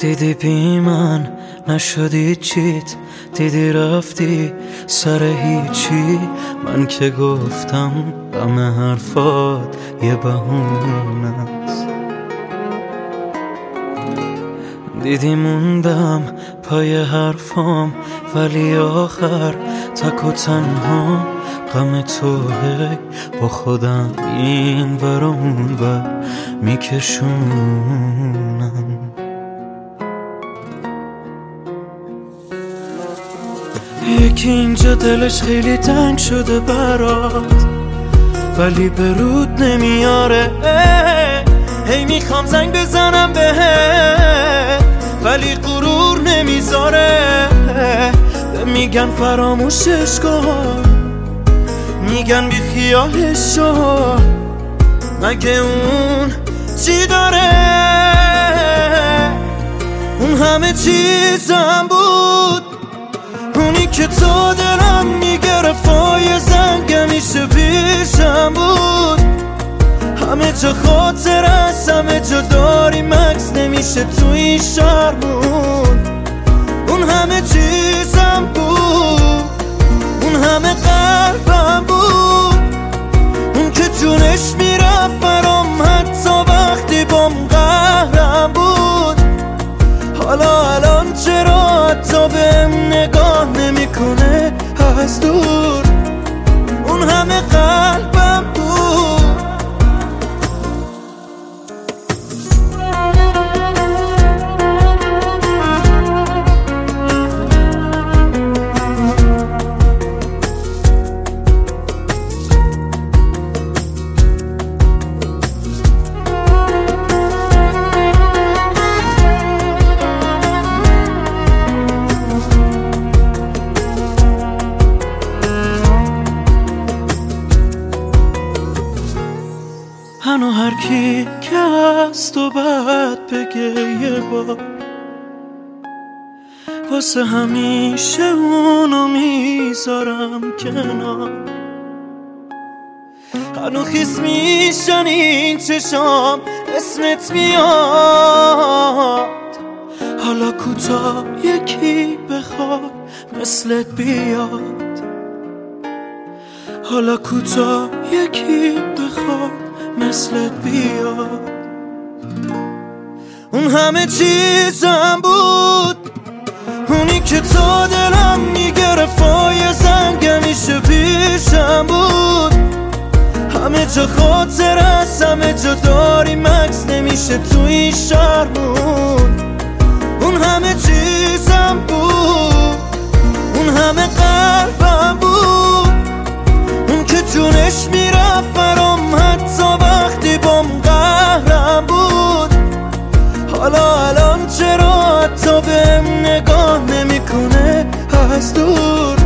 دیدی بی من نشدی چیت، دیدی رفتی سر هیچی. من که گفتم غم حرفات یه بهونه است. دیدی موندم پای حرفام، ولی آخر تک و تنها غم توه. با خودم این ور و اون ور میکشونم. یکی اینجا دلش خیلی تنگ شده برات، ولی به رود نمیاره. هی میخوام زنگ بزنم بهت، ولی غرور نمیذاره. میگن فراموشش کن، میگن بی خیالش شو. مگه اون چی داره؟ اون همه چیزم بود، اونی که تو دلم میگرفت. یه زنگ همیشه پیشم بود. همه جا خاطر است، همه جا داریم عکس، نمیشه تو این شهرمون. اون همه چیزم بود، اون همه قلبم بود. اون که جونش میرفت برام، حتی وقتی بام قهرم بود. حالا الان چرا حتی بهم نگاه نمیکنه از دور؟ اون همه قلبم بود. هنو هر کی که از تو بعد بگه یه بار، واسه همیشه اونو میذارم کنار. هنو خیس میشن این چشام، اسمت میاد. حالا کوتا یکی بخواد مثلت بیاد. حالا کوتا یکی بخواد مثلت بیاد. اون همه چیزم بود، اونی که تو دلم میگرفت. یه زنگ همیشه پیشم بود. همه جا خاطر است، همه جا داریم عکس، نمیشه تو این شهرمون. اون همه چیزم بود، اون همه قلبم بود. اون که جونش میرفت برام، حتی وقتی بام قهرم بود. حالا الان چرا حتی بهم نگاه نمیکنه از دور؟